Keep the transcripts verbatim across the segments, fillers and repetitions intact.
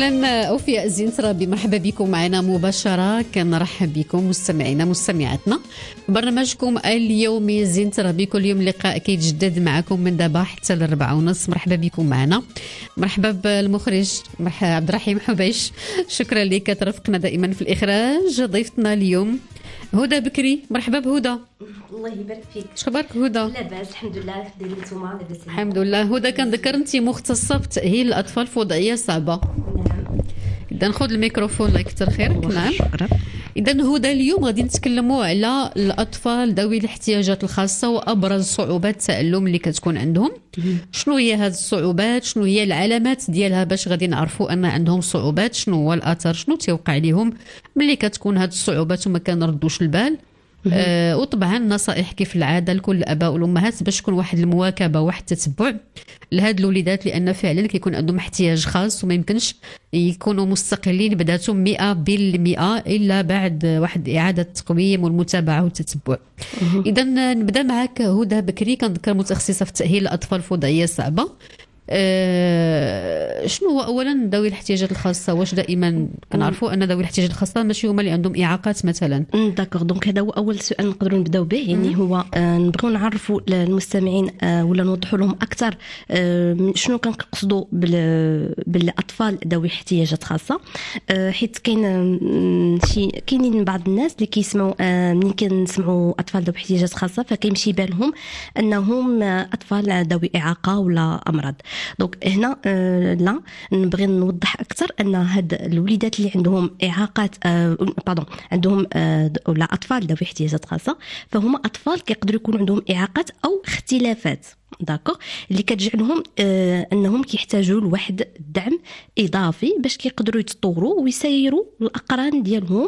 اهلا اوفياء الزنترابي، مرحبا بكم معنا مباشره. كنرحب بكم مستمعينا مستمعاتنا برنامجكم اليومي الزنترابي، كل يوم لقاء كيتجدد معكم من دابا حتى للربعة ونص. مرحبا بكم معنا. مرحبا بالمخرج مرحبا عبد الرحيم حبيش، شكرا لك ترافقنا دائما في الاخراج. ضيفتنا اليوم هدى بكري، مرحبا بهدى. الله يبارك فيك. شخبارك هدى؟ لاباس الحمد لله. دايرين نتوما لاباس؟ الحمد لله. هدى كنذكر انت مختصه في تاهيل الاطفال في وضعيه صعبه. نعم. اذا ناخذ الميكروفون الله يكثر خيرك. نعم شكرا. اذا هدى اليوم غادي نتكلموا على الاطفال ذوي الاحتياجات الخاصه وابرز صعوبات التعلم اللي كتكون عندهم. شنو هي هذه الصعوبات؟ شنو هي العلامات ديالها باش غادي نعرفوا ان عندهم صعوبات؟ شنو هو الاثر؟ شنو تيوقع لهم ملي كتكون هذه الصعوبات وما كنردوش البال؟ آه وطبعا نصائح كيف العاده لكل الاباء والامهات باش تكون واحد المواكبه واحد التتبع لهاد الوليدات، لان فعلا كيكون عندهم احتياج خاص وما يمكنش يكونوا مستقلين بذاتهم مئة بالمئة الا بعد واحد اعاده التقويم والمتابعه والتتبع. اذا نبدا معك هدى بكري، كنذكر متخصصه في تاهيل الاطفال في وضعيه صعبه. أه شنو هو اولا ذوي الاحتياجات الخاصه؟ واش دائما كنعرفوا ان ذوي الاحتياجات الخاصه ماشي هما اللي عندهم اعاقات مثلا؟ داكوغ، دونك هذا هو اول سؤال نقدروا نبداو به. يعني هو آه نبغيو نعرفوا المستمعين آه ولا نوضحوا لهم اكثر آه شنو كنقصدوا بالاطفال ذوي احتياجات خاصه. آه حيت كاين شي كاينين بعض الناس اللي كيسمعوا آه ملي كنسمعوا اطفال ذوي احتياجات خاصه فكيمشي بالهم انهم اطفال ذوي اعاقه ولا امراض. دونك هنا آه لا، نبغي نوضح اكثر ان هاد الوليدات اللي عندهم اعاقات آه باردون عندهم آه ولا اطفال ذوي احتياجات خاصه فهما اطفال كيقدروا يكون عندهم اعاقات او اختلافات داكوغ اللي كتجعلهم آه انهم كيحتاجوا لواحد الدعم اضافي باش كيقدروا يتطوروا ويسيروا الاقران ديالهم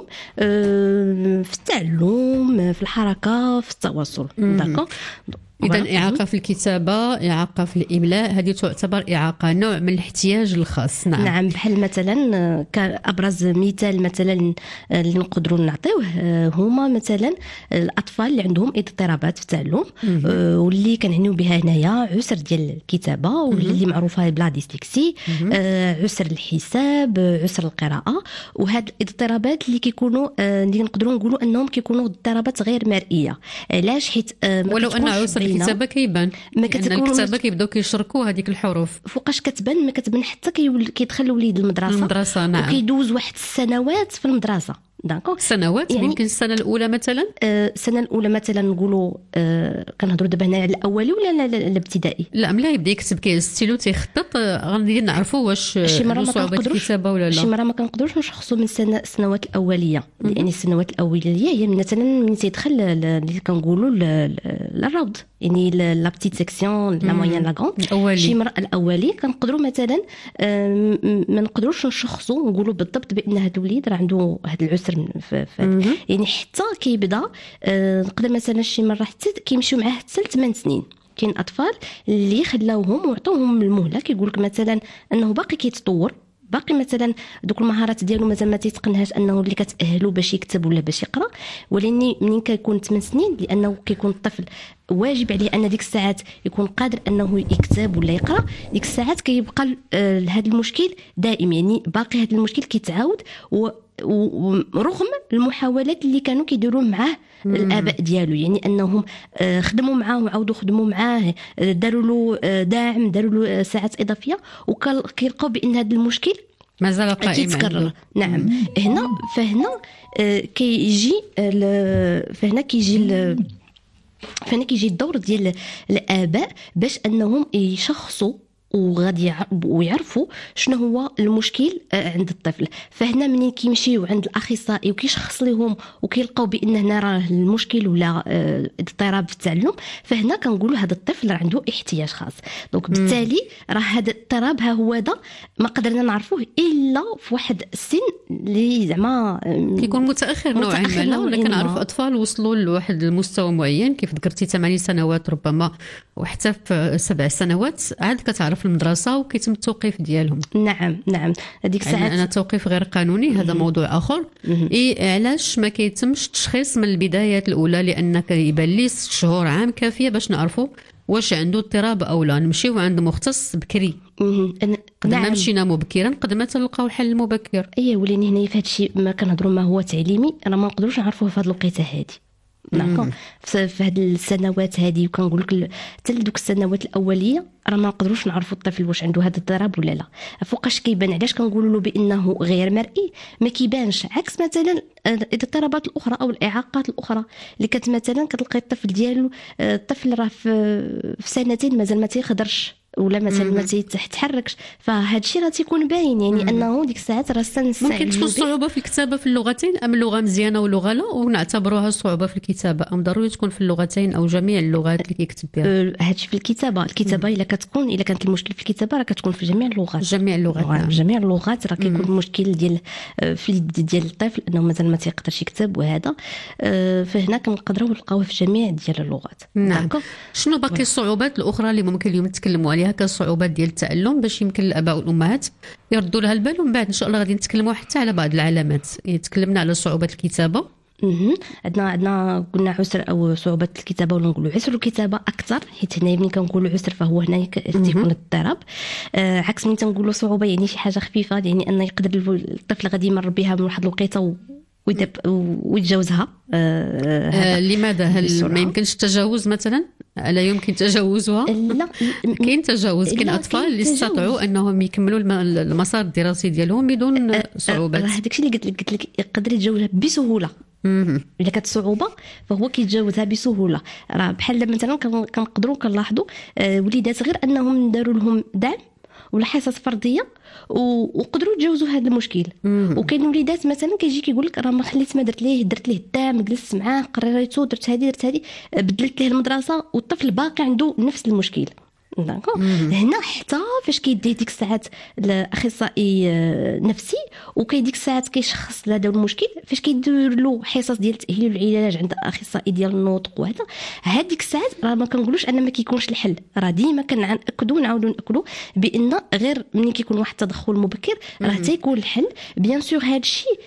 آه في التعلم في الحركه في التواصل. داكوغ. إذا إعاقة في الكتابة، إعاقة في الإملاء، هذه تعتبر إعاقة نوع من الاحتياج الخاص. نعم. نعم، بحال مثلا كأبرز مثال مثلا اللي نقدروا نعطيوه هما مثلا الأطفال اللي عندهم اضطرابات في التعلم واللي كنعنيو بها هنايا عسر ديال الكتابة واللي معروفة بلا ديسلكسي، عسر الحساب، عسر القراءة. وهاد الاضطرابات اللي كيكونوا اللي نقدروا نقولوا أنهم كيكونوا اضطرابات غير مرئية. علاش؟ حيت ولو أن عسر الكتابه كيبان ما كتكون الكتابه كيبداو كيشركوا هذيك الحروف فوقاش كتبان، ما كتبان حتى كيدخل الوليد المدرسه المدرسه. نعم. وكيدوز واحد السنوات في المدرسه. داكوغ. سنوات يعني يمكن السنه الاولى مثلا آه السنه الاولى مثلا نقولوا آه كنهضروا دابا هنا على الاولي ولا الابتدائي؟ لا ملا يبدا يكتب كيستيلو تيخطط غادي نعرفوا واش صعوبه الكتابه ولا لا. شي مره ما كنقدروش نشخصوا من السنه السنوات الاوليه. يعني السنوات الاوليه هي مثلا من تيدخل اللي كنقولوا للروض، يعني لا بتيت سيكسيون لا موين لا غون. شي مره الاولي كنقدروا مثلا ما نقدروش نشخصوا نقولوا بالضبط بان هذا الوليد راه عنده هذا العسر في يعني حتى كيبدا آه نقدر مثلا شي مره حتى كيمشيو معاه حتى ثمانية سنين. كاين اطفال اللي خلاوهم وعطوهم المهله، كيقول لك مثلا انه باقي كيتطور، باقي مثلا دوك المهارات ديالو مازال ما تيتقنهاش انه اللي كتاهلو باش يكتب ولا باش يقرا. ولكن منين كيكون ثمانية سنين لانه كيكون الطفل واجب عليه ان ديك الساعات يكون قادر انه يكتب ولا يقرا، ديك الساعات كيبقى هذا المشكل دائم، يعني باقي هذا المشكل كيتعاود و ورغم المحاولات اللي كانوا كيديروا معاه الاباء ديالو، يعني انهم خدموا معاه وعاودوا خدموا معاه، داروا له داعم، داروا له ساعات اضافيه، وكيلقاو بان هذا المشكل مازال قائم. نعم. هنا فهنا كيجي فهنا كيجي فهنا كيجي الدور ديال الاباء باش انهم يشخصوا وغادي ويعرفوا شنو هو المشكل عند الطفل. فهنا منين كيمشيو عند الاخصائي وكيشخص لهم وكيلقاو بان هنا راه المشكل ولا اضطراب في التعلم، فهنا كنقولوا هذا الطفل راه عنده احتياج خاص. دونك بالتالي راه هذا الاضطراب ها هو هذا ما قدرنا نعرفوه الا في واحد السن اللي زعما كيكون متاخر نوعا ما. ولا كنعرف اطفال وصلوا لواحد المستوى معين كيف ذكرتي ثمانية سنوات ربما وحتى في سبع سنوات عاد كتعرف في المدرسه وكيتم التوقيف ديالهم. نعم نعم. هذيك الساعات يعني انا توقيف غير قانوني هذا موضوع اخر. اي علاش ما كيتمش التشخيص من البدايات الاولى؟ لان كيبان لي ست شهور عام كافيه باش نعرفوا واش عنده اضطراب او لا، نمشيو عند مختص بكري. قد ما مشينا مبكرا قد ما تلقاو الحل المبكر. اي وليني هنا في هذا الشيء ما كنهضروا ما هو تعليمي انا ما نقدروش نعرفوه في هذه الوقيته هذه. داكوغ في هذه السنوات هذه وكنقول لك حتى دوك السنوات الاوليه راه ما نقدروش نعرفوا الطفل واش عنده هذا الاضطراب ولا لا. فوقاش كيبان علاش كنقولوا له بانه غير مرئي ما كيبانش، عكس مثلا الاضطرابات الاخرى او الاعاقات الاخرى اللي كانت مثلا كتلقى الطفل ديالو الطفل راه في سنتين مازال ما تيخضرش ولا مثلا ما تيتحركش، فهاد الشيء راه تيكون باين يعني مم. انه ديك الساعات راه السن ممكن تكون صعوبه في الكتابه في اللغتين ام اللغه مزيانه ولغه لا ونعتبروها صعوبه في الكتابه، ام ضروري تكون في اللغتين او جميع اللغات اللي كيكتب بها؟ هادشي في الكتابه الكتابه الا كتكون الا كانت المشكل في الكتابه راه كتكون في جميع اللغات جميع اللغات نعم. جميع اللغات راه كيكون المشكل ديال في اليد ديال الطفل انه مازال ما تيقدرش يكتب وهذا فهنا كنقدروا نلقاوه في جميع ديال اللغات. نعم. شنو باقي الصعوبات الاخرى اللي ممكن اليوم نتكلموا عليها كصعوبات ديال التعلم باش يمكن الاباء والامهات يردوا لها البال، ومن بعد ان شاء الله غادي نتكلموا حتى على بعض العلامات. يعني تكلمنا على صعوبات الكتابه، عندنا عندنا قلنا عسر او صعوبه الكتابه ولا نقولوا عسر الكتابه اكثر، حيت هنا ملي كنقولوا عسر فهو هنا تيكون اضطراب. آه عكس ملي تنقولوا صعوبه يعني شي حاجه خفيفه، يعني ان يقدر الطفل غادي يمر بها من واحد الوقيته ويتجاوزها. آه آه لماذا؟ هل ما يمكنش التجاوز مثلا؟ لا يمكن تجاوزها؟ لا كاين تجاوز، كاين اطفال اللي استطاعوا انهم يكملوا المسار الدراسي ديالهم بدون صعوبات. هذاك الشيء اللي قلت لك قلت لك يقدر يتجاوزها بسهوله. الا كانت صعوبه فهو كيتجاوزها بسهوله. راه بحال مثلا كنقدروا كنلاحظوا وليدات غير انهم داروا لهم دعم ولا حصص فرديه وقدروا يتجاوزوا هذا المشكل. وكاين وليدات مثلا كيجي كيقول لك راه ما خليت ما درت ليه درت ليه الدعم جلست معاه قريتو درت هذه درت هذه بدلت ليه المدرسه والطفل باقي عنده نفس المشكل. داكو هنا حتى فاش كيدي ديك الساعات الاخصائي نفسي وكيديك الساعات كيشخص هذا المشكل، فاش كيدير له حصص ديال التاهيل والعلاج عند اخصائي ديال النطق وهذا هذيك الساعات راه ما كنقولوش ان ما كيكونش الحل، راه ديما كنأكدوا ونعاودوا ناكدوا بان غير ملي كيكون واحد التدخل مبكر راه تيكون الحل. بيان سور هذا الشيء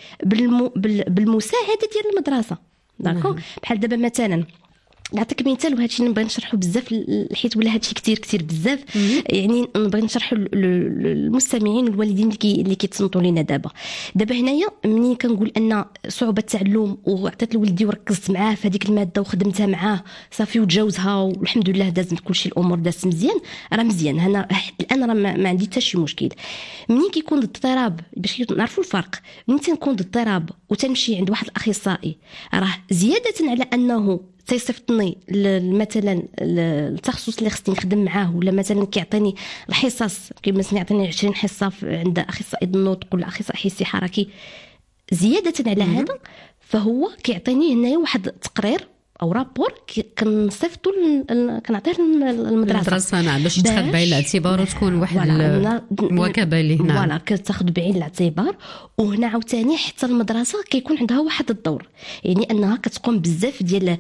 بالمساعده ديال المدرسه. داكو بحال دابا مثلا نعطيك مثال وهذا الشيء نبغي نشرحه بزاف حيت ولا هذا الشيء كثير كثير بزاف. يعني نبغي نشرحه للمستمعين والوالدين اللي اللي كيتصنتوا لينا دابا. دابا هنايا ملي كنقول ان صعوبه التعلم وعطيت لولدي وركزت معاه في هذيك الماده وخدمتها معاه صافي وتجاوزها والحمد لله دازت كلشي الامور دازت مزيان، راه مزيان. انا الان راه ما عندي حتى شي مشكل. ملي كيكون الاضطراب باش نعرفوا الفرق، ملي تنكون الاضطراب وتمشي عند واحد الاخصائي راه زياده على انه تيصيفطني مثلا التخصص اللي خصني نخدم معاه ولا مثلا كيعطيني الحصص كيما مثلا يعطيني عشرين حصه عند اخصائي النطق ولا اخصائي حسي حركي. زياده على هذا فهو كيعطيني هنايا واحد التقرير او رابور كنصيفطو كنعطيه للمدرسه المدرسه نعم باش تاخذ بعين الاعتبار وتكون واحد المواكبه ليه. نعم فوالا كتاخذ بعين الاعتبار. وهنا عاوتاني حتى المدرسه كيكون عندها واحد الدور، يعني انها كتقوم بزاف ديال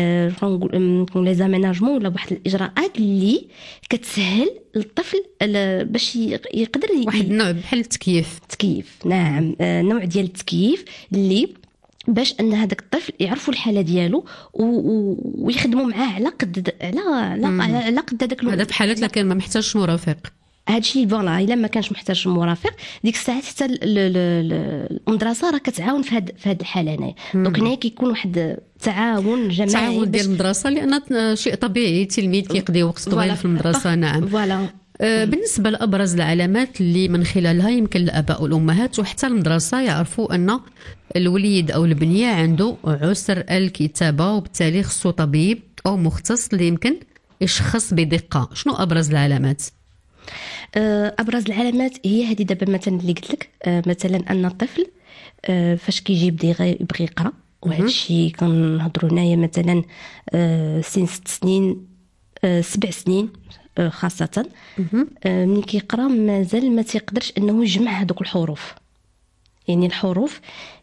نقول لي زاميناجمون ولا واحد الاجراءات اللي كتسهل للطفل باش يقدر واحد النوع بحال التكييف. تكييف نعم نوع ديال التكييف اللي باش ان هذاك الطفل يعرفوا الحاله ديالو ويخدموا معاه على قد على على, على قد هذاك هذا في حالات لكن ما محتاجش مرافق. هادشي فوالا الا ما كانش محتاج مرافق ديك الساعات حتى المدرسه راه كتعاون في هاد في هاد الحاله هنايا. دونك هنا كيكون واحد تعاون جماعي تعاون ديال المدرسه لان شيء طبيعي التلميذ كيقضي وقت طويل في المدرسه. نعم فوالا. بالنسبه لابرز العلامات اللي من خلالها يمكن الاباء والامهات وحتى المدرسه يعرفوا ان الوليد او البنيه عنده عسر الكتابه وبالتالي خصو طبيب او مختص اللي يمكن يشخص بدقه، شنو ابرز العلامات؟ ابرز العلامات هي هذه دابا مثلا اللي قلت لك مثلا ان الطفل فاش كيجي يبدا يبغي يقرا وهذا الشيء كنهضروا هنايا مثلا سن ست سنين سبع سنين خاصه ملي كيقرا مازال ما تيقدرش انه يجمع هذوك الحروف. يعني الحروف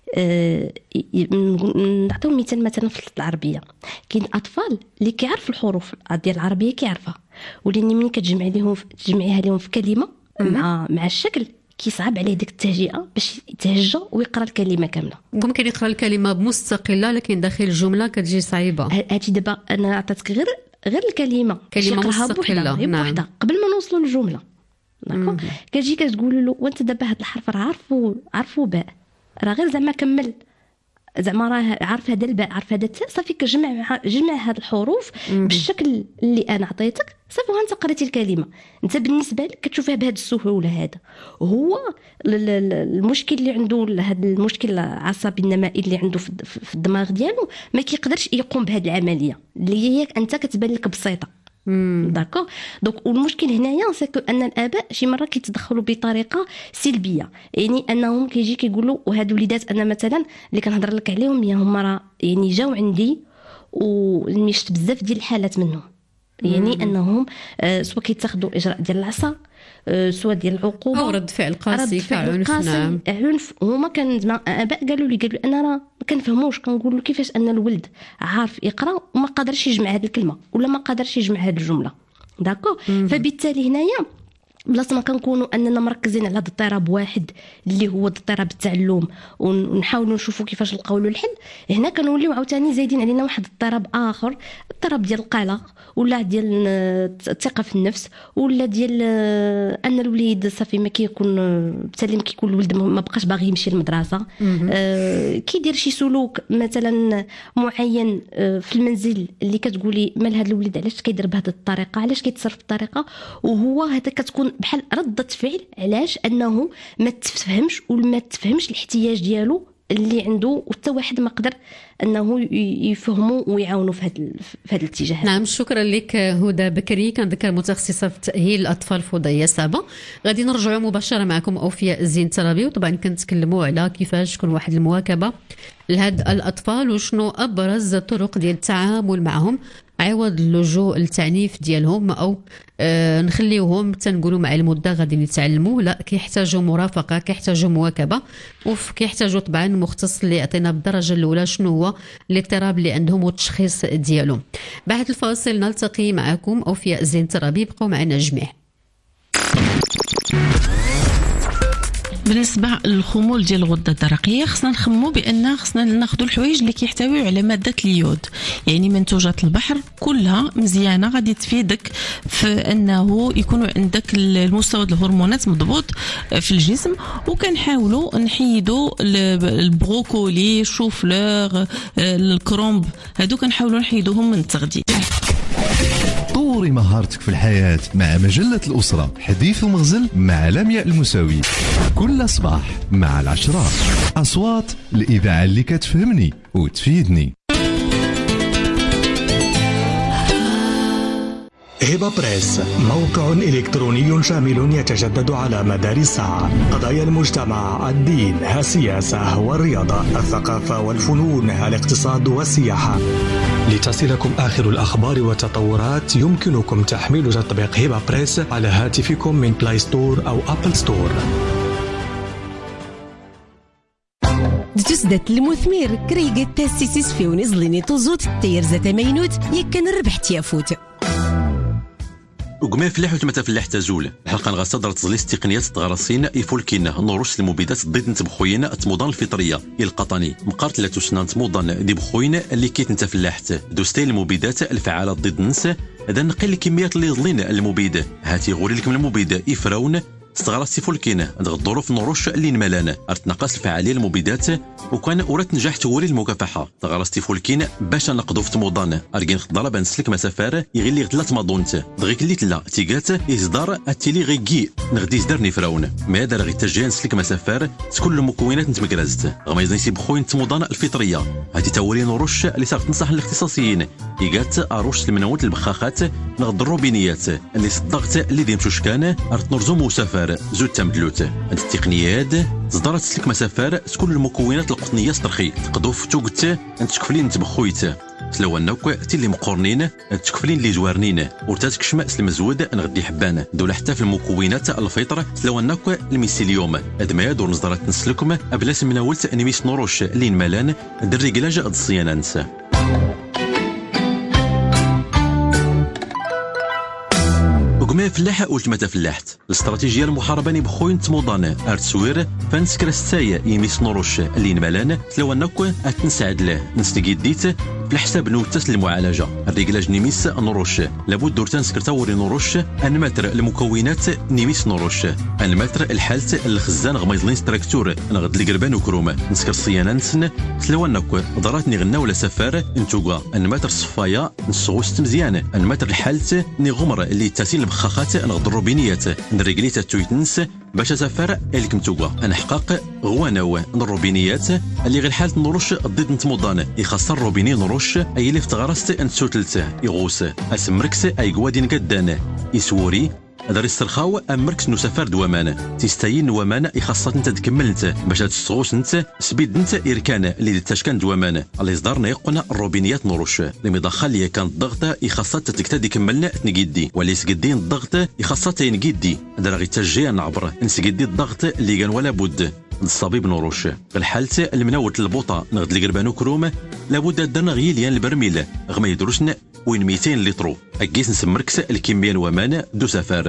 نعطيو مثال مثلا في العربيه كاين اطفال اللي كيعرفوا الحروف ديال العربيه كيعرفها ولكن ملي كتجمع لهم تجمعيها لهم في كلمه مع مع الشكل كيصعب عليه ديك التهجئه باش يتهجى ويقرا الكلمه كامله. ممكن يقرا الكلمه مستقله لكن داخل الجمله كتجي صعيبه. هادشي دابا انا عطيتك غير غير الكلمه كلمه مستقله نعم. قبل ما نوصلوا للجمله داكو كتجي كتقول له وانت دابا هذا الحرف راه عارفو عارفو باء راه غير زعما كمل زعما راه عارف هذا الباء عارف هذا التاء صافي كجمع جمع هاد الحروف بالشكل اللي انا عطيتك صافي وانت قريتي الكلمه. انت بالنسبه لك كتشوفها بهذه السهوله. هذا هو المشكل اللي عنده هذا المشكل العصبي النمائي اللي عنده في الدماغ ديالو ما كيقدرش يقوم بهذه العمليه اللي هي انت كتبان لك بسيطه. داكو دونك والمشكل هنايا سكو ان الاباء شي مره كيتدخلوا بطريقه سلبيه يعني انهم كيجي كيقولوا وهاد وليدات انا مثلا اللي كنهضر لك عليهم يا هما راه يعني جاو عندي ومشت بزاف ديال الحالات منهم يعني انهم آه سواء كيتاخذوا اجراء ديال العصا آه سواء ديال العقوبه او رد فعل قاسي كعنف. نعم عنف. هما كان اباء قالوا لي قالوا انا راه ما كنفهموش كنقول له كيفاش ان الولد عارف يقرا وما قادرش يجمع هذه الكلمه ولا ما قادرش يجمع هذه الجمله. داكو فبالتالي هنايا بلاصه ما كنكونوا اننا مركزين على هذا الاضطراب واحد اللي هو اضطراب التعلم ونحاولوا نشوفوا كيفاش نلقاو له الحل، هنا كنوليو عاوتاني زايدين علينا واحد اضطراب اخر، اضطراب ديال القلق ولا ديال الثقه في النفس ولا ديال ان الوليد صافي ما كيكون بالتالي ما كيكون الولد ما بقاش باغي يمشي للمدرسه، آه كيدير شي سلوك مثلا معين في المنزل اللي كتقولي مال هذا الولد علاش كيدير بهذه الطريقه، علاش كيتصرف بالطريقه، وهو هذا كتكون بحال ردة فعل علاش انه ما تفهمش وما تفهمش الاحتياج ديالو اللي عنده وحتى واحد ما قدر انه يفهموا ويعاونوا في هذا في هذا الاتجاه. نعم شكرا لك هدى بكري، كنذكر متخصصه في تاهيل الاطفال في وضعيه صعبه. غادي نرجعوا مباشره معكم اوفياء الزين الترابي، وطبعا كنتكلموا على كيفاش تكون واحد المواكبه لهاد الاطفال وشنو ابرز الطرق ديال التعامل معهم عوض اللجوء للتعنيف ديالهم او آه نخليوهم تنقولوا مع المده غادي يتعلموا. لا كيحتاجوا مرافقه، كيحتاجوا مواكبه، وكيحتاجوا طبعا مختص اللي يعطينا بالدرجه الاولى شنو هو الاضطراب اللي عندهم والتشخيص ديالو. بعد الفاصل نلتقي معكم اوفياء زين الترابي، بقوا معنا جميع. بالنسبه للخمول ديال الغده الدرقيه خصنا نخمو بان خصنا ناخذوا الحوايج اللي كيحتويو على ماده اليود، يعني منتوجات البحر كلها مزيانه غادي تفيدك في انه يكونوا عندك المستوى الهرمونات مضبوط في الجسم. وكنحاولوا نحيدوا البروكولي، الشوفلور، الكرومب، هادو كنحاولوا نحيدوهم من التغذيه. طوري مهارتك في الحياة مع مجلة الأسرة، حديث ومغزل مع لمياء المساوي، كل صباح مع العشرة. أصوات الإذاعة اللي كتفهمني وتفيدني. هبة بريس، موقع إلكتروني شامل يتجدد على مدار الساعة. قضايا المجتمع، الدين، السياسة والرياضة، الثقافة والفنون، الاقتصاد والسياحة. لتصلكم آخر الأخبار والتطورات يمكنكم تحميل تطبيق هبة بريس على هاتفكم من بلاي ستور أو أبل ستور. تسدت المثمر كريقة تاسيسيس في ونزلني طزوت التير زات مينوت يكن ربح تيافوت. وقما فلاح وتمتا فلاح تزول الحلقه نغاسا دار تزليس تقنيات تغرسين يفولكينا نورش المبيدات ضد نتبخوينا تموضان الفطريه القطني مقارت لا تسنان تموضان دي بخوينا اللي كيت نتا فلاحت دوستين المبيدات الفعاله ضد الناس. هذا نقل الكميات اللي يظلين المبيد هاتي غوري لكم المبيد يفراون استغرس الفولكينا هاد الظروف نورش اللي نملانا ارتنقص الفعاليه المبيدات وكان اورات نجاح تولي المكافحه تغرس الفولكينا باش نقضوا في تموضان اركين خضره بنسلك مسافار يغلي غتلات ماضونت دغيك اللي تلا تيغات يصدر التيلي غيكي نغدي يصدرني فراون ما دار غي تجي نسلك مسافار كل المكونات نتمكرزت غما يزني بخوين تموضان الفطريه هادي تولي نورش اللي صارت تنصح الاختصاصيين يغات اروش المنوت البخاخات نغد الروبينيات اللي صدقت اللي ديمشوش كان ارت نرزو مسافر زود تمدلوت هاد التقنيات صدرت سلك مسافر كل المكونات القطنيه استرخي تقضوف توقت نتشكفلين نتبخويت سلواناك تي اللي مقورنين تشكفلين اللي زوارنين ورتاتك شماس المزود نغدي حبان دوله حتى في المكونات الفطر سلواناك الميسيليوم ادما دور نصدرات نسلكم ابلاس مناولت انيميس نوروش اللي نمالان دريكلاج اد الصيانانس. وقما فلاحة ولتمتا فلاحت الاستراتيجيه المحاربه بخوين تموضان ارتسوير فانسكر السايا يميس نوروش اللي نمالان سلواناك اتنسعد له نستقيديت في الحساب نوتس المعالجه الريكلاج نيميس نروش لابد دورتان سكرتاوري نروش انماتر المكونات نيميس نروش انماتر الحالت الخزان غميزلين ستراكتور نغد لي قربان وكرومه نسكر الصيانه نسن تلوانك ضراتني غنا ولا سفار انتوغا انماتر الصفايا نسغوست مزيان انماتر الحالت ني غمر اللي تاسين البخاخات نغد الروبينيات نريكليتا تويتنس باش سفار الكم توغا نحقق غواناو الروبينيات اللي غير حالت نروش ضد نتمضان يخسر الروبيني نروش اي اللي فتغرست انسوتلت يغوس اسمركس اي قوادين قدان يسوري دار السرخاو امركس نسافر دوامان تيستاين نوامان يخصات انت تكملت باش تستغوس انت سبيد انت اركان اللي تشكان دوامان اللي يصدرنا يقنا الروبينيات نروش اللي مدخل لي كان الضغط يخصات تكتدي كملنا تنقيدي واللي سقدين الضغط يخصات ينقيدي دار غي تجي نعبر نسقدي الضغط اللي كان ولا بد الصبيب نروش في الحالة المنوت البوطة نغد القربان وكروم لابد درنا غيليان البرميل غما يدروسنا وين مئتين لترو اكيس نسمركس الكمية نوامان دو سفار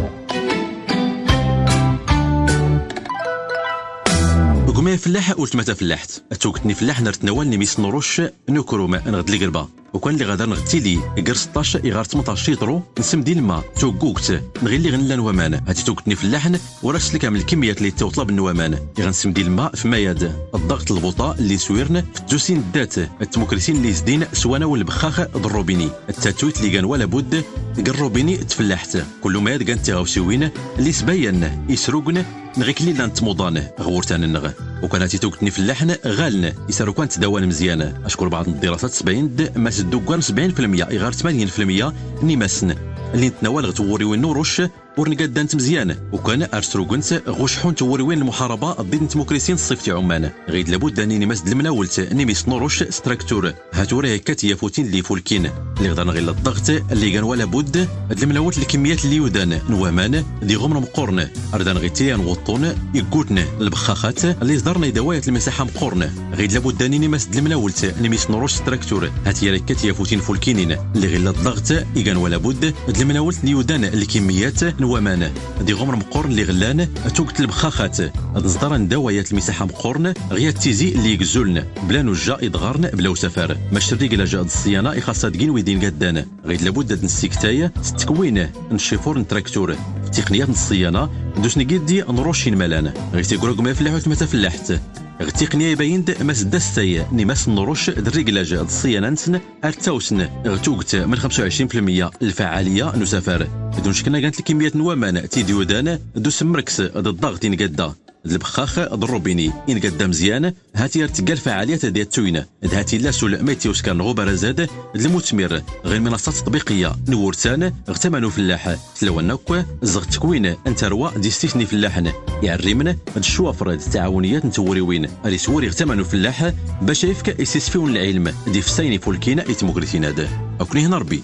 قومي فلاح ولتمتا فلاحت اتوكتني فلاح نرتناول نميس نروش نكروم نغد القربة وكان اللي غادر نغتيلي غير ستطاش يغار ثمنطاش يطرو نسم ديال ما توكوكت نغير لي غنلا نوامان هاتي توكتني في اللحن وراس لك كامل الكميات اللي توطلب النوامان غنسم ديال الماء في مياد الضغط البوطه اللي سويرن في الدوسين الدات التموكرسين اللي زدين سوانا والبخاخ الروبيني التاتويت اللي كان ولا بد الروبيني تفلاحت كل ما يد كانت غاوسيوين اللي سباين يسروقن نغيك لي لانت موضان غورتان النغ وكان هاتي توكتني في اللحن غالن يسارو كانت دوان مزيان اشكر بعض الدراسات سبعين ما سدوكان سبعين في المية يغار ثمانين في المية نيماسن اللي نتناول غتوري وين نوروش ورنقاد انت مزيان وكان ارسروغنت غوشحون توري وين المحاربه ضد الديمقراطيين الصيف عمان غير لابد اني نمس المناولت نيميس نوروش ستراكتور هاتوري هكات يا فوتين اللي فولكين اللي غدرنا غير الضغط اللي كان ولا بد المناولت الكميات اللي يودان نوامان دي غمر مقورن اردان غير تيان وطون يقوتنا البخاخات اللي صدرنا يدوايات المساحه مقورن غير لابد اني نمس المناولت نيميس نوروش ستراكتور هاتي هكات يا فوتين فولكينين اللي غير الضغط كان ولا بد المناولت اللي يودان الكميات نوامان دي غمر مقورن اللي غلان توقت البخاخات هاد صدران دوايات المساحه مقورن غير تيزي اللي يكزولن بلا نوجا يدغارن بلا وسفار ماش الرجل جا الصيانه يخاصها دكين ويدين قدان غير لابد نسيكتايا ستكوين نشيفور نتراكتور في تقنيات الصيانه دوس نقيدي نروشين مالان غير تيقولوا ما فلاحوت متى فلاحت التقنيه يبين ماس داستاي نيماس نروش الرجلاج الصيانه نسن ارتاوسن غتوقت من خمسة وعشرين في المية الفعاليه نسافر دون شكنا كانت الكميات نوامان تيديودان دوس مركس الضغط ينقدا البخاخ الروبيني ينقدا مزيان هاتي ارتقال الفعاليات ديال التوينه هاتي لا سول ميتيوس كان غبر زاد المثمر غير منصات تطبيقيه نورتان اغتمنوا فلاح تلونك زغ تكوين انتروا دي ستيفني فلاحن يعرمنا الشوافر التعاونيات نتوريوين اللي سوري اغتمنوا فلاح باش يفك يستسفيون العلم دي فسايني فولكينا يتمغرتين هذا اكوني هنا ربي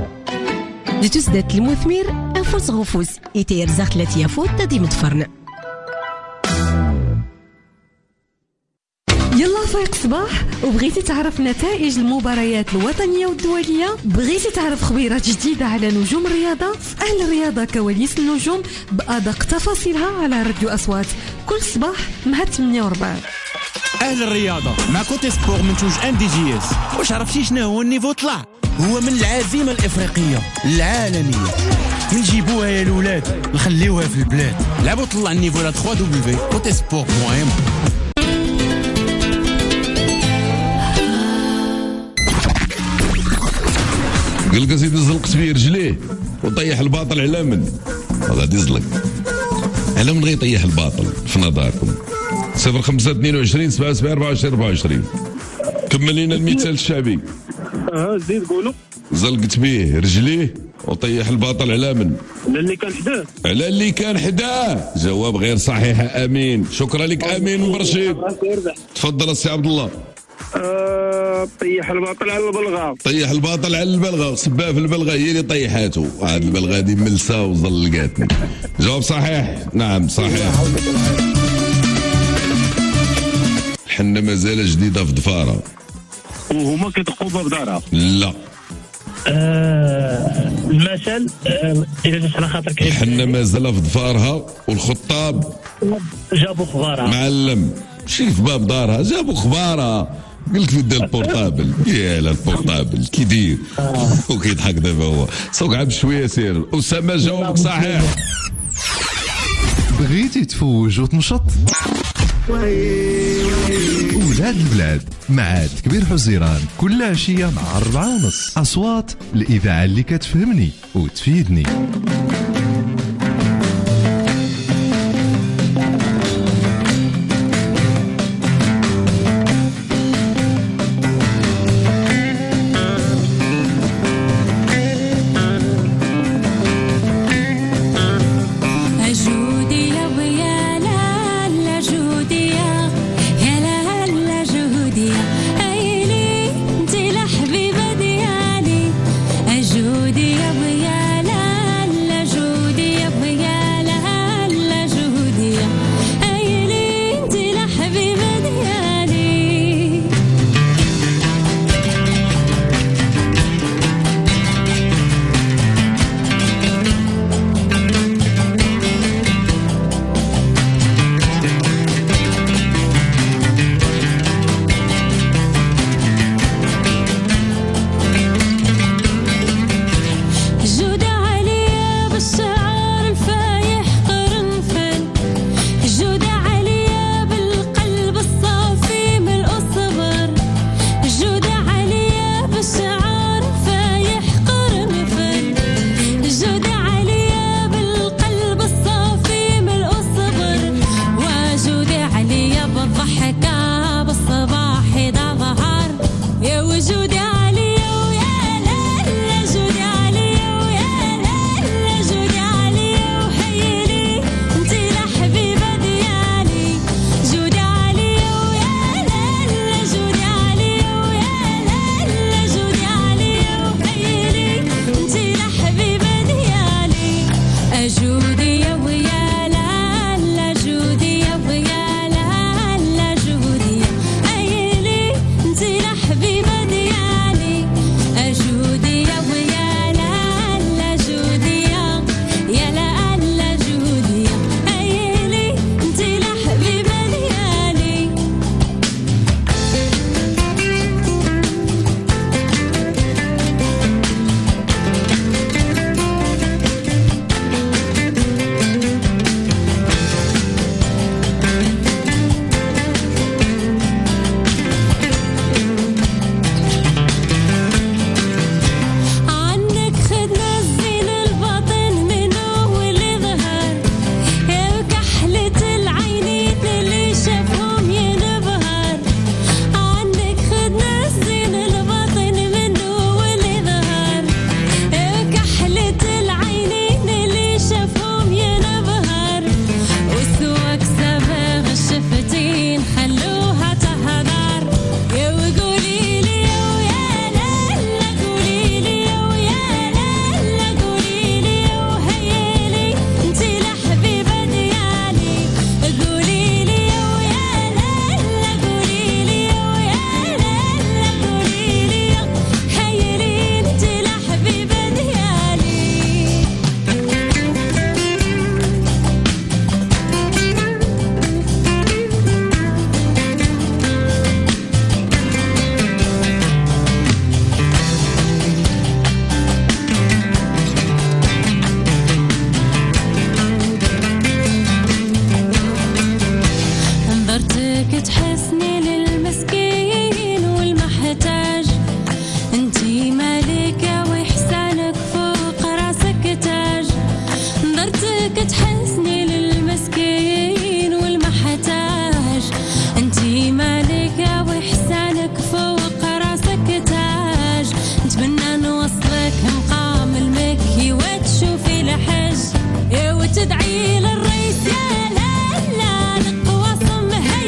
دي تسدات المثمر انفوس غفوس يتير زغت ثلاث يافوت تدي متفرن يلا فايق صباح وبغيتي تعرف نتائج المباريات الوطنية والدولية بغيتي تعرف خبيرات جديدة على نجوم الرياضة في أهل الرياضة كواليس النجوم بأدق تفاصيلها على راديو أصوات كل صباح مع ثمانية وربع أهل الرياضة مع كوتي سبور منتوج ام دي جي اس. واش عرفتي شنو هو النيفو طلع؟ هو من العزيمة الإفريقية العالمية نجيبوها يا الولاد نخليوها في البلاد. لعبوا طلع النيفو على دبليو دبليو دبليو دوت كوتي سبور دوت ام. قال لك سيدي زلقت فيه رجليه وطيح الباطل على من غادي يزلق على من غيطيح الباطل في نظركم. صفر خمسة اثنين وعشرين سبعة سبعة أربعة وعشرين أربعة وعشرين. كمل لنا المثال الشعبي. اه زيد قولوا. زلقت به رجليه وطيح الباطل على من؟ على اللي كان حداه. على اللي كان حداه. جواب غير صحيح امين. شكرا لك امين برشيد. تفضل السي عبد الله. آه طيح الباطل على البلغه. طيح الباطل على البلغه صباه في البلغه هي اللي طيحاته. هاد البلغه دي ملسه وزلقاتني. جواب صحيح. نعم صحيح. الحنه مازال جديده في ضفاره وهما كيدقوا بدارها. لا آه المثل آه اذا على خاطرك الحنه مازال في ضفارها والخطاب جابوا خبارها. معلم ماشي في باب دارها جابوا خبارها قلت في ديال البورطابل يا لا البورطابل كي دير وكيضحك دابا هو سوق عب شويه سير. اسامه جاوبك صحيح. بغيتي تفوج وتنشط ولاد البلاد مع كبير حزيران كل عشيه مع أربعة ونص. اصوات الاذاعه اللي كتفهمني وتفيدني.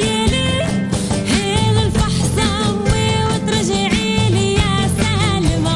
هيل الفحصة وترجعي لي يا سالمة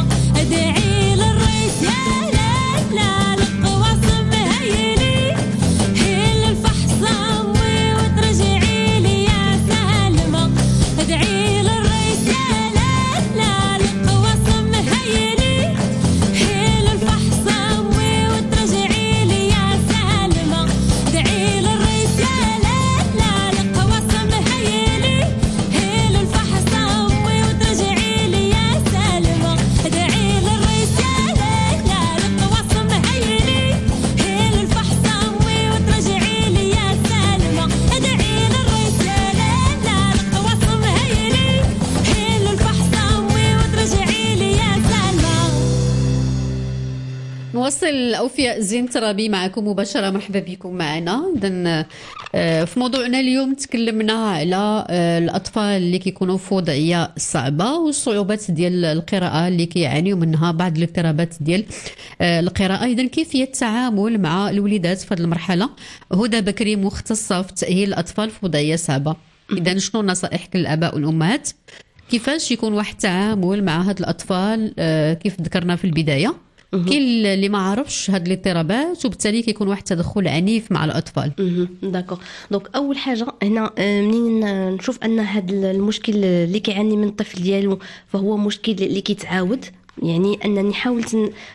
نواصل أوفياء زين ترابي معكم مباشرة. مرحبا بكم معنا. إذن في موضوعنا اليوم تكلمنا على الأطفال اللي كيكونوا في وضعية صعبة والصعوبات ديال القراءة اللي كيعانيوا منها بعض الاضطرابات ديال القراءة. إذن كيفية التعامل مع الوليدات في هذه المرحلة؟ هدى بكري مختصة في تأهيل الأطفال في وضعية صعبة. إذن شنو نصائحك للآباء والأمهات كيفاش يكون واحد التعامل مع هاد الأطفال؟ كيف ذكرنا في البداية كاين اللي ما عرفش هاد الاضطرابات وبالتالي كيكون واحد التدخل عنيف مع الاطفال. داكوغ. دونك اول حاجه هنا منين نشوف ان هذا المشكل اللي كيعاني من الطفل ديالو فهو مشكل اللي كيتعاود، يعني انني حاولت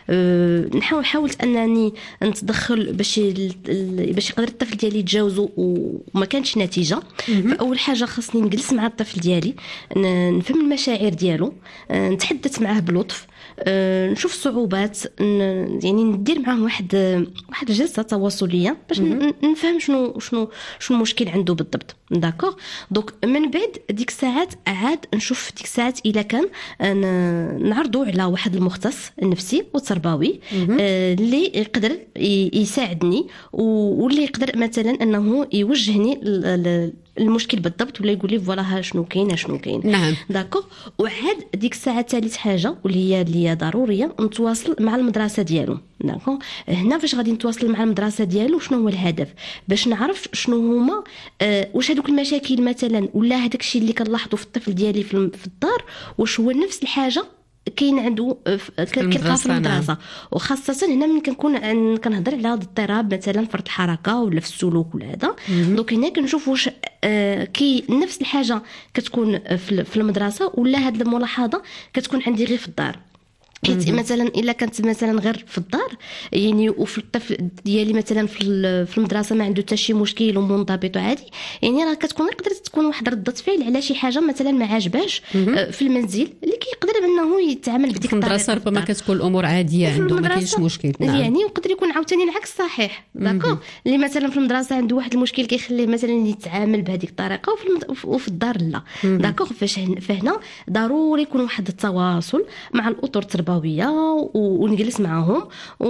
نحاول حاولت انني نتدخل باش باش يقدر الطفل ديالي يتجاوزه وما كانش نتيجه. فاول حاجه خاصني نجلس مع الطفل ديالي نفهم المشاعر ديالو، نتحدث معاه بلطف، نشوف الصعوبات، يعني ندير معاه واحد واحد جلسه تواصليه باش نفهم شنو شنو شنو المشكل عنده بالضبط. داكوغ. دونك من بعد ديك الساعات عاد نشوف ديك الساعات الا كان نعرضوا على واحد المختص النفسي والتربوي اللي يقدر يساعدني واللي يقدر مثلا انه يوجهني المشكل بالضبط ولا يقول لي فوالا ها شنو كاين شنو كاين. نعم. داكوغ. وعاد ديك الساعه ثالث حاجه واللي هي اللي هي ضروريه نتواصل مع المدرسه ديالو. داكوغ. هنا فاش غادي نتواصل مع المدرسه ديالو شنو هو الهدف باش نعرف شنو هما آه واش هذوك المشاكل مثلا ولا هذاك الشيء اللي كنلاحظوا في الطفل ديالي في الدار واش هو نفس الحاجه كاين عنده كيلقى في المدرسه. وخاصه هنا من كنكون كنهضر على اضطراب مثلا فرط الحركه ولا في السلوك ولا هذا. دونك هنا كنشوف واش آه كي نفس الحاجه كتكون في المدرسه ولا هذه الملاحظه كتكون عندي غير في الدار. حيت مثلا الا كانت مثلا غير في الدار يعني وفي الطفل ديالي مثلا في في المدرسه ما عنده حتى شي مشكل ومنضبط وعادي، يعني راه كتكون يقدر تكون واحد رده فعل على شي حاجه مثلا ما عاجباش في المنزل اللي كيقدر انه يتعامل بديك الطريقه. المدرسه ربما كتكون الامور عاديه عنده ما كاينش مشكل. نعم. يعني يقدر يكون عاوتاني العكس صحيح. داكو. اللي مثلا في المدرسه عنده واحد المشكل كيخليه مثلا يتعامل بهذيك الطريقه وفي المد... وفي الدار لا. داكو. فاش فهنا ضروري يكون واحد التواصل مع الاطر التربويه ونجلس معهم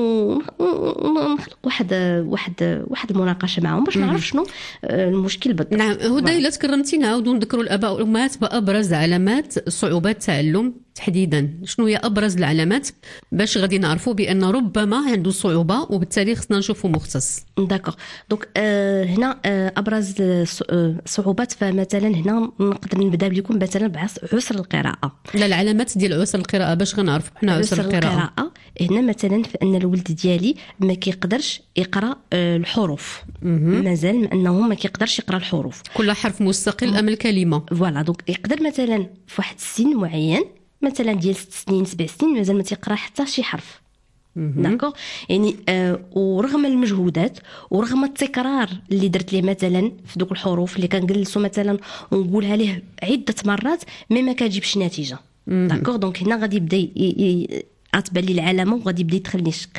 ونخلق واحد واحد واحد المناقشه معهم باش نعرف شنو المشكل بالضبط. نعم. هدى الا تكرمتي نعاودوا نذكروا الاباء والامهات بابرز علامات صعوبات التعلم تحديدا. شنو هي ابرز العلامات باش غادي نعرفوا بان ربما عنده صعوبه وبالتالي خصنا نشوفوا مختص. داكوغ. دونك آه هنا آه ابرز الصعوبات فمثلا هنا نقدر نبدا لكم مثلا بعسر القراءه. لا العلامات ديال عسر القراءه باش غنعرفوا حنا عسر القراءه. القراءه هنا مثلا فان الولد ديالي ما كيقدرش يقرا آه الحروف. مازال انه ما كيقدرش يقرا الحروف. كل حرف مستقل ام الكلمه. فوالا. دونك يقدر مثلا في واحد السن معين مثلا ديال ست سنين سبع سنين مازال ما تيقرا حتى شي حرف. داكوغ. يعني آه ورغم المجهودات ورغم التكرار اللي درت ليه مثلا في دوك الحروف اللي كنجلسو مثلا ونقولها ليه عده مرات مي ما كتجيبش نتيجه. داكوغ. دونك هنا غادي يبدا غتبان لي العلامه وغادي يبدا يدخل الشك.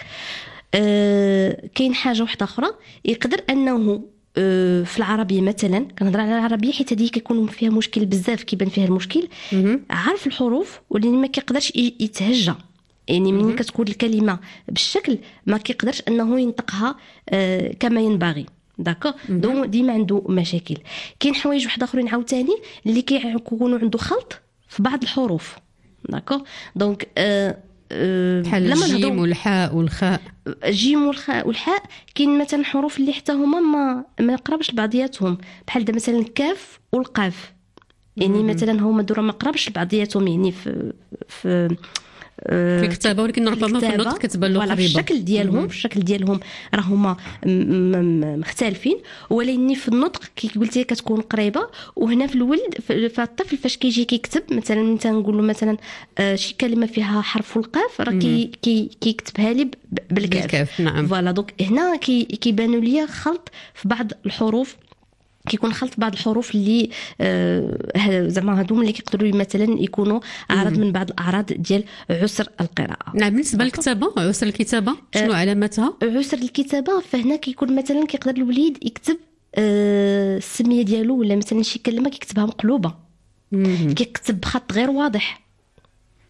آه كاين حاجه واحده اخرى يقدر انه في العربيه مثلا كنهضر على العربيه حيت هذه كيكون فيها مشكل بزاف كيبان فيها المشكل. عارف الحروف ولكن ما كيقدرش يتهجى، يعني من كتكون الكلمه بالشكل ما كيقدرش انه ينطقها آه كما ينبغي. داكو. دونك ديما عنده مشاكل. كاين حوايج واحد اخرين عاوتاني اللي كيكونوا عنده خلط في بعض الحروف. داكو. دونك آه بحال الجيم والحاء والخاء. الجيم والخاء والحاء كاين مثلا حروف اللي حتى هما ما ما قرابش لبعضياتهم بحال دا مثلا الكاف والقاف، يعني مثلا هما دورا ما قرابش لبعضياتهم يعني في في في الكتابه ولكن ربما في النطق كتبان له قريبه. الشكل ديالهم الشكل ديالهم راهما مختلفين ولكن في النطق كي قلتي كتكون قريبه. وهنا في الولد فالطفل فاش كيجي كيكتب مثلا مثلا نقول له مثلا شي كلمه فيها حرف القاف راه كي كي كيكتبها لي بالكاف. بالكاف. نعم. فوالا. دونك هنا كي كيبانوا لي خلط في بعض الحروف، كيكون خلط بعض الحروف اللي آه زعما هادو اللي كيقدروا مثلا يكونوا اعراض من بعض الاعراض ديال عسر القراءه. نعم. بالنسبه للكتابه عسر الكتابه شنو آه علاماتها؟ عسر الكتابه فهنا كيكون مثلا كيقدر الوليد يكتب آه السميه ديالو ولا مثلا شي كلمه كيكتبها مقلوبه، كيكتب بخط غير واضح.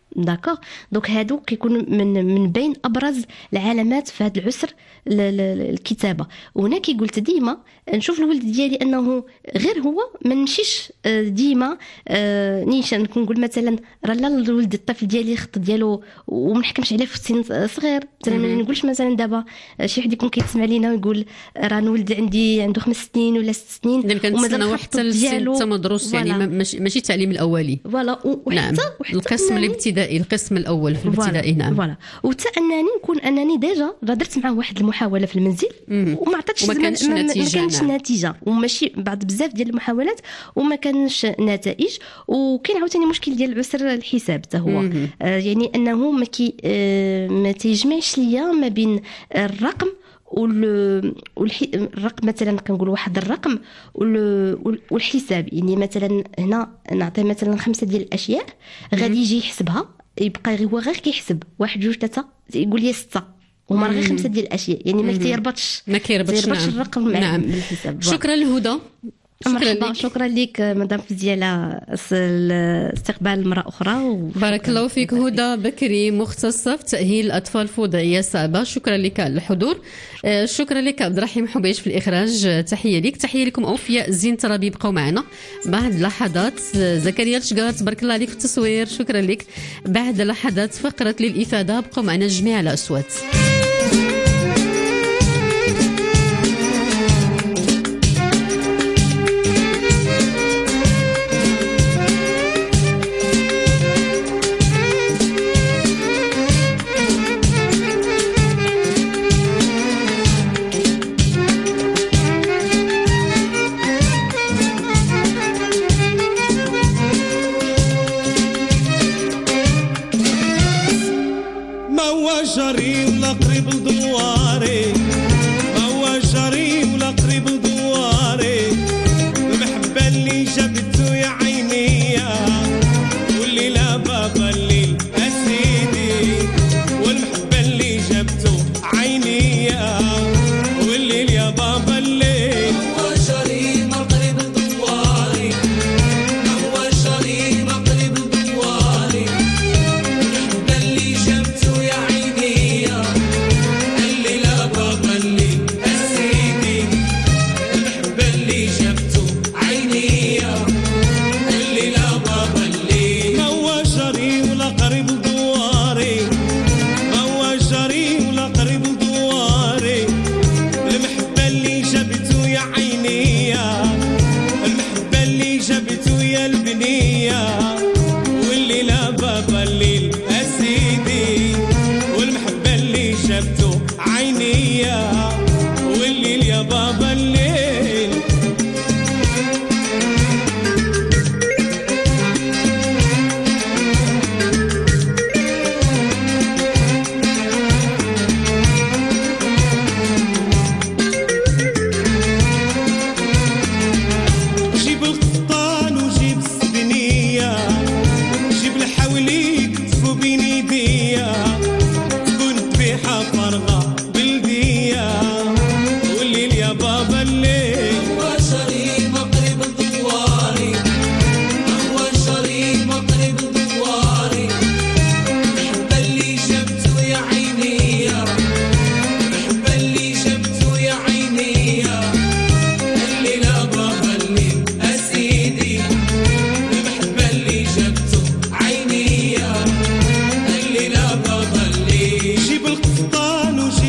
داكوغ. دونك هادو كيكونوا من من بين ابرز العلامات في هذا العسر الكتابه. وهنا كي قلت ديما نشوف الولد ديالي انه غير هو ما نمشيش ديما نيشان نقول مثلا راه لا الولد الطفل ديالي الخط ديالو وما نحكمش عليه في سن صغير. مثلا ما نقولش مثلا دابا شي حد يكون كيتسمع لينا ويقول راه نولد عندي عنده خمس سنين ولا ست سنين ومازال حتى السن مدروس يعني ماشي ماشي التعليم الاولي. فوالا وحتى نعم. القسم الابتدائي القسم الاول في الابتدائي. نعم فوالا. وحتى انني نكون انني ديجا درت معاه واحد المحاوله في المنزل وما عطاتش وما كانش ما نتيجه. ما كانش نعم. نتيجه وماشي بعد بزاف ديال المحاولات وما كانش نتائج. وكاين عاوتاني مشكل ديال عسر الحساب حتى هو آه يعني انه ما كي آه ما تيجمعش ليا ما بين الرقم والرقم مثلا كنقول واحد الرقم والحساب. يعني مثلا هنا نعطي مثلا خمسه ديال الاشياء غادي يجي يحسبها يبقى هو غير كيحسب واحد جوج ثلاثه يقول لي سته وما غير خمسه ديال الاشياء. يعني ما كيربطش ما كيربطش نعم. الرقم مع نعم. الحساب. شكرا لهدى. شكرا, شكرا لك مدام فزيالة استقبال المرأة أخرى. بارك الله فيك. هدى بكري مختصة في تأهيل الأطفال في وضعية صعبة. شكرا لك على الحضور. شكرا لك عبد الرحيم حبيش في الإخراج. تحية لك. تحية لكم أوفياء زين ترابي بقوا معنا بعد لحظات. زكريا الشقار تبارك الله عليك في التصوير. شكرا لك. بعد لحظات فقرة للإفادة بقوا معنا جميع الأصوات. جيب القفطان وجيب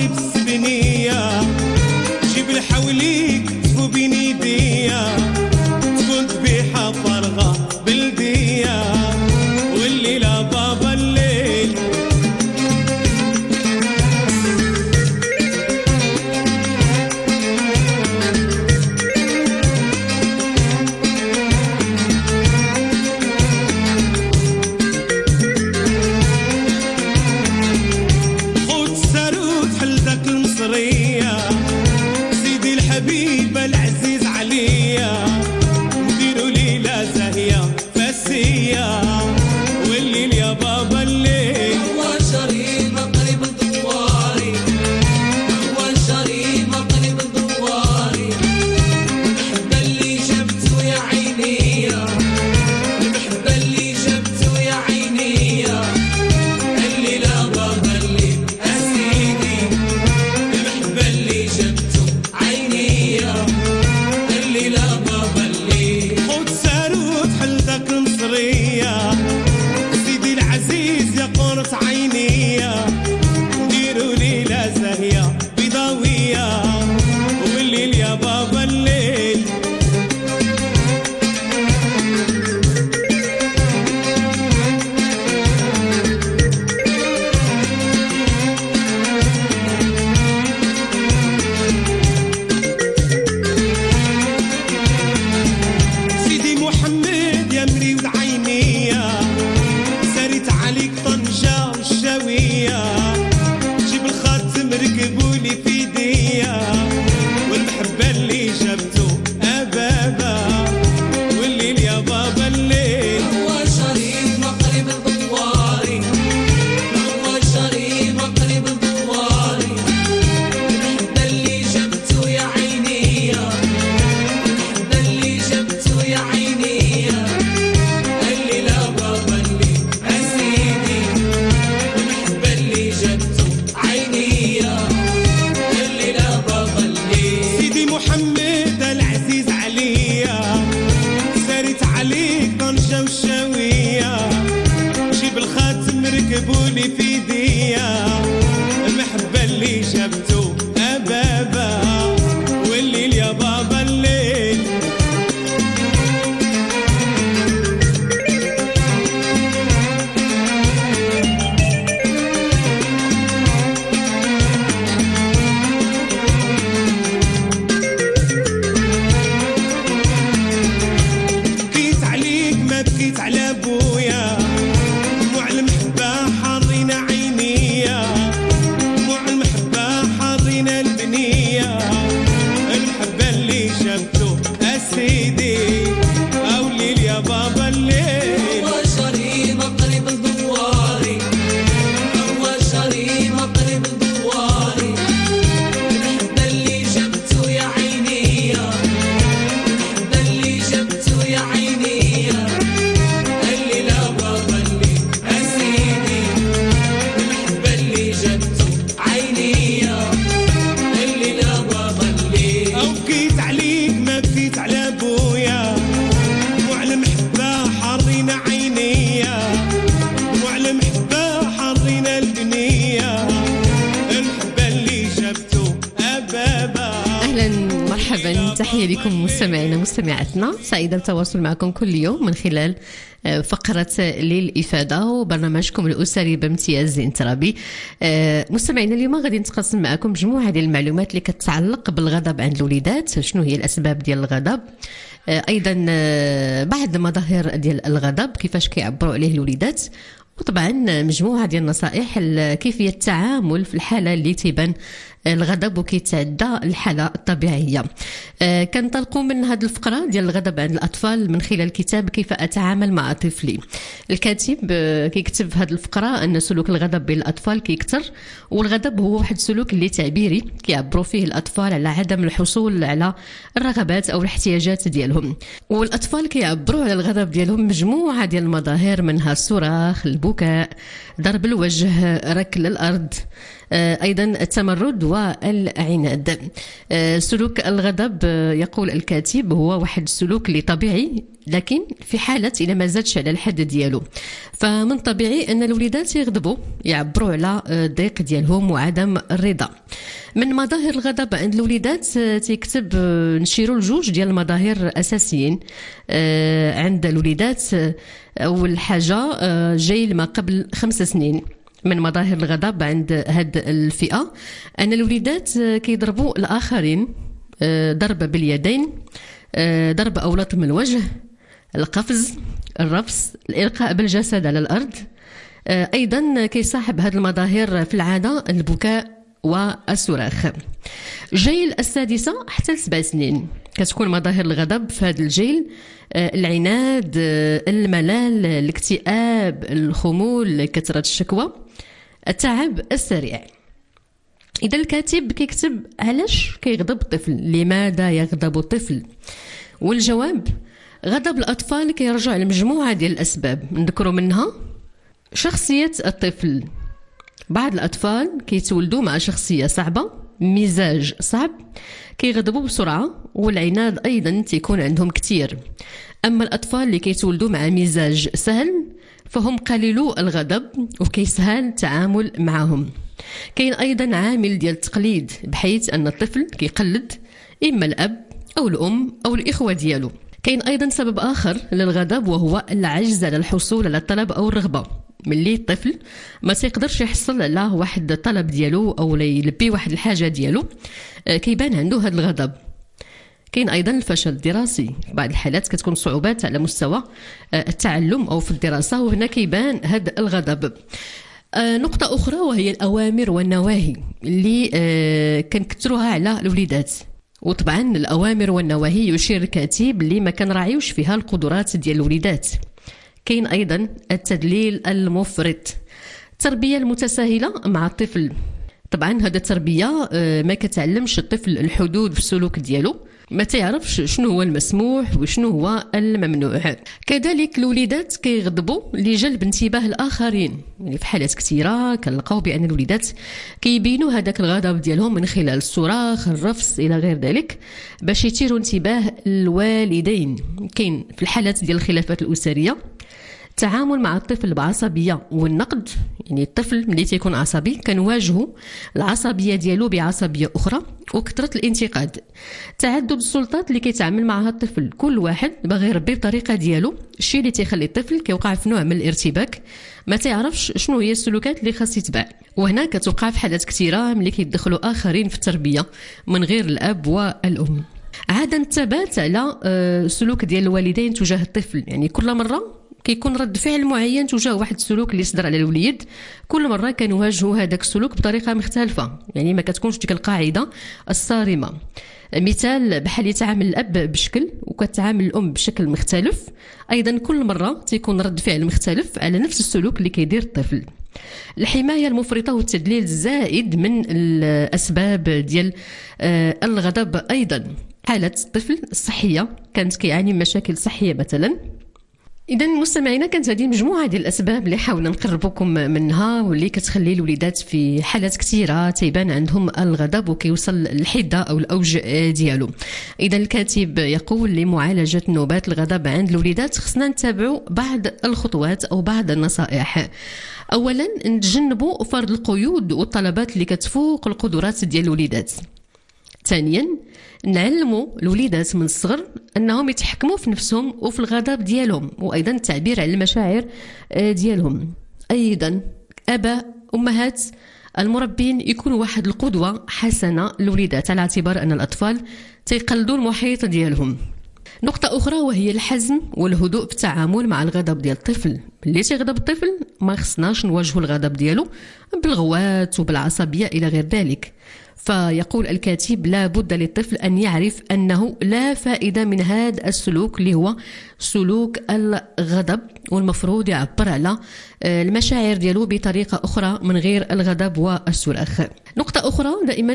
عليا جيب الخاتم ركبولي في ايديا والمحبة اللي جبتو أبابا والليل يا بابا الليل هو شريف مقرب الضواري هو شريف مقرب الضواري المحبة اللي جبتو يا عيني المحبة اللي جبتو يا عيني اللي لا بابا اللي أسيدي المحبة اللي جبتو عيني اللي لا بابا اللي سيدي محمد العزيز عليا سارت عليك طنجة وشاوية جيب الخاتم ركبولي في ايديا المحبة اللي جبتو أبابا والليل يا بابا الليل بكيت عليك ما بكيت على ابويا دموع المحبة حاضينا عينيا دموع المحبة حاضينا البنية المحبة اللي جبتو أسيدي أو الليل يا بابا الليل هو شري مقرب الضواري هو شري مقرب الضواري المحبة اللي جبتو يا عيني المحبة اللي جبتو يا عيني اللي لا بابا اللي أسيدي المحبة اللي جبتو عيني اللي لا بابا اللي أو بكيت عليك ما بكيت على أبويا دموع المحبة حاضينا عينيا دموع المحبة حاضينا البنية المحبة اللي جبتو أبابا. اهلا مرحبا، تحيه لكم مستمعينا مستمعاتنا، سعيده بالتواصل معكم كل يوم من خلال فقرة للإفادة وبرنامجكم الأسري بامتياز زين ترابي. مستمعينا اليوم غادي نتقاسم معكم مجموعة ديال المعلومات اللي كتتعلق بالغضب عند الوليدات، شنو هي الأسباب ديال الغضب، أيضا بعض مظاهر ديال الغضب كيفاش كيعبروا عليه الوليدات، وطبعا مجموعة ديال النصائح كيفية التعامل في الحالة اللي تيبان الغضب وكيتعدى الحالة الطبيعية. آه كنطلقوا من هذه الفقرة ديال الغضب عند الأطفال من خلال كتاب كيف أتعامل مع طفلي. الكاتب آه كيكتب في هذه الفقرة أن سلوك الغضب بين الأطفال كيكتر، والغضب هو واحد السلوك اللي تعبيري كيعبروا فيه الأطفال على عدم الحصول على الرغبات أو الاحتياجات ديالهم، والأطفال كيعبروا على الغضب ديالهم مجموعة ديال المظاهر، منها الصراخ، البكاء، ضرب الوجه، ركل الأرض، أيضا التمرد والعناد. سلوك الغضب يقول الكاتب هو واحد السلوك اللي طبيعي، لكن في حالة إذا ما زادش على الحد ديالو، فمن طبيعي أن الوليدات يغضبوا، يعبروا على الضيق ديالهم وعدم الرضا. من مظاهر الغضب عند الوليدات تيكتب نشيروا لجوج ديال المظاهر أساسيين عند الوليدات. أول حاجة جيل ما قبل خمس سنين. من مظاهر الغضب عند هاد الفئة أن الوليدات كيضربوا الآخرين، ضرب باليدين، ضرب أو لطم الوجه، القفز، الرفس، الإلقاء بالجسد على الأرض. أيضا كيصاحب هاد المظاهر في العادة البكاء والصراخ. جيل السادسة حتى لسبع سنين كتكون مظاهر الغضب في هذا الجيل العناد، الملل، الاكتئاب، الخمول، كثرة الشكوى، التعب السريع. إذا الكاتب كيكتب علاش كيغضب الطفل، لماذا يغضب الطفل؟ والجواب غضب الأطفال كيرجع لمجموعة ديال الأسباب، نذكروا منها شخصية الطفل. بعض الأطفال كيتولدوا مع شخصية صعبة، مزاج صعب، كيغضبوا بسرعة، والعناد أيضا تيكون عندهم كتير. أما الأطفال اللي كيتولدوا مع مزاج سهل فهم قليلو الغضب وكيسهل التعامل معهم. كاين أيضا عامل ديال التقليد، بحيث أن الطفل كيقلد إما الأب أو الأم أو الإخوة ديالو. كاين أيضا سبب آخر للغضب وهو العجز على الحصول على الطلب أو الرغبة. ملي الطفل ما تيقدرش يحصل على واحد الطلب ديالو أو يلبي واحد الحاجة ديالو كيبان عنده هذا الغضب. كاين أيضا الفشل الدراسي، في بعض الحالات كتكون صعوبات على مستوى التعلم أو في الدراسة، وهنا كيبان هذا الغضب. آه نقطة أخرى وهي الأوامر والنواهي اللي آه كنكثروها على الوليدات. وطبعا الأوامر والنواهي يشير الكاتب اللي ما كنراعيوش فيها القدرات ديال الوليدات. كاين أيضا التدليل المفرط، التربية المتساهلة مع الطفل. طبعا هذا التربية ما كتعلمش الطفل الحدود في السلوك ديالو، ما تعرفش شنو هو المسموح وشنو هو الممنوع. كذلك الوليدات كيغضبوا لجلب انتباه الآخرين، يعني في حالات كثيرة كنلقاو بأن الوليدات كيبينوا هذاك الغضب ديالهم من خلال الصراخ، الرفس إلى غير ذلك باش يثيروا انتباه الوالدين. كاين في الحالات ديال الخلافات الأسرية التعامل مع الطفل بعصبية والنقد، يعني الطفل ملي تيكون عصبي كنواجهه العصبية ديالو بعصبية أخرى وكثرة الانتقاد. تعدد السلطات اللي كيتعامل معها الطفل، كل واحد باغي يربي بطريقة ديالو، الشيء اللي تيخلي الطفل كيوقع في نوع من الارتباك، ما تعرفش شنو هي السلوكات اللي خاص يتبع. وهنا كتوقع في حالات كثيرة ملي كيدخلوا آخرين في التربية من غير الأب والأم. عدم الثبات على السلوك ديال الوالدين تجاه الطفل، يعني كل مرة كيكون رد فعل معين تجاه واحد السلوك اللي صدر على الوليد، كل مره كنواجهوا هذاك السلوك بطريقه مختلفه، يعني ما كتكونش ديك القاعده الصارمه. مثال بحال يتعامل الاب بشكل وكتعامل الام بشكل مختلف، ايضا كل مره تيكون رد فعل مختلف على نفس السلوك اللي كيدير الطفل. الحمايه المفرطه والتدليل الزائد من الاسباب ديال الغضب. ايضا حاله الطفل الصحيه كانت كيعاني من مشاكل صحيه مثلا. إذا مستمعينا كانت هذه مجموعة ديال الأسباب اللي حاولنا نقربكم منها واللي كتخلي الوليدات في حالات كثيرة تيبان عندهم الغضب وكيوصل للحدة أو الأوج ديالو. إذا الكاتب يقول لمعالجة نوبات الغضب عند الوليدات خصنا نتابعوا بعض الخطوات أو بعض النصائح. أولا نتجنبوا فرض القيود والطلبات اللي كتفوق القدرات ديال الوليدات. ثانيا نعلموا الوليدات من الصغر انهم يتحكموا في نفسهم وفي الغضب ديالهم، وايضا التعبير عن المشاعر ديالهم. ايضا اباء امهات المربين يكونوا واحد القدوه حسنه للوليدات، على اعتبار ان الاطفال تيقلدوا المحيط ديالهم. نقطة أخرى وهي الحزم والهدوء في التعامل مع الغضب ديال الطفل. اللي تيغضب الطفل ما خصناش نواجهوا الغضب ديالو بالغوات وبالعصبية إلى غير ذلك. فيقول الكاتب لا بد للطفل أن يعرف أنه لا فائدة من هذا السلوك اللي هو سلوك الغضب، والمفروض يعبر على المشاعر ديالو بطريقة أخرى من غير الغضب والصراخ. نقطة أخرى دائما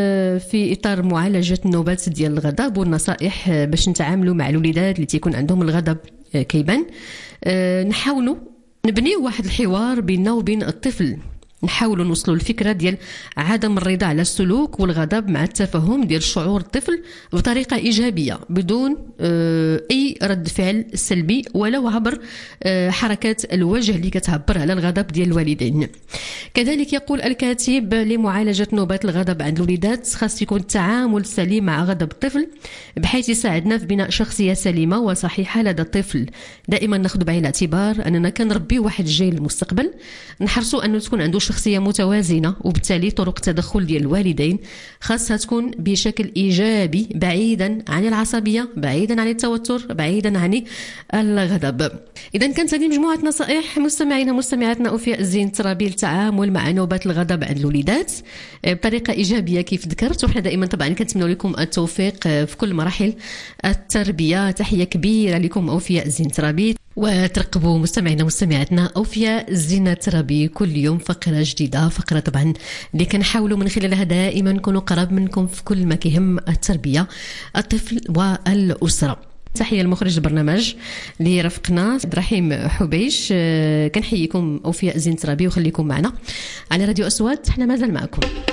في إطار معالجة النوبات ديال الغضب والنصائح باش نتعاملوا مع الوليدات اللي تيكون عندهم الغضب كيبان، نحاولوا نبنيو واحد الحوار بيننا وبين الطفل، نحاولوا نوصلوا الفكره ديال عدم الرضا على السلوك والغضب مع التفهم ديال شعور الطفل بطريقه ايجابيه بدون اي رد فعل سلبي ولو عبر حركات الوجه اللي كتعبر على الغضب ديال الوالدين. كذلك يقول الكاتب لمعالجه نوبات الغضب عند الوليدات خاص يكون التعامل سليم مع غضب الطفل بحيث يساعدنا في بناء شخصيه سليمه وصحيحه لدى الطفل. دائما ناخذ بعين الاعتبار اننا كنربي واحد الجيل المستقبل، نحرصوا انه تكون عنده شخصية متوازنة، وبالتالي طرق التدخل ديال الوالدين خاصها تكون بشكل إيجابي بعيدا عن العصبية، بعيدا عن التوتر، بعيدا عن الغضب. إذا كانت هذه مجموعة نصائح مستمعينا مستمعاتنا أوفياء الزين الترابي للتعامل مع نوبات الغضب عند الوليدات بطريقة إيجابية كيف ذكرت، وحنا دائما طبعا كنتمنوا لكم التوفيق في كل مراحل التربية. تحية كبيرة لكم أوفياء الزين الترابي، وترقبوا مستمعينا مستمعاتنا أوفياء الزين الترابي كل يوم فقرة جديدة، فقرة طبعا اللي كنحاولوا من خلالها دائما نكونوا قراب منكم في كل ما كيهم التربية الطفل والأسرة. تحية لمخرج البرنامج اللي رافقنا عبد الرحيم حبيش. كنحييكم أوفياء الزين الترابي وخليكم معنا على راديو أصوات، احنا مازال معكم.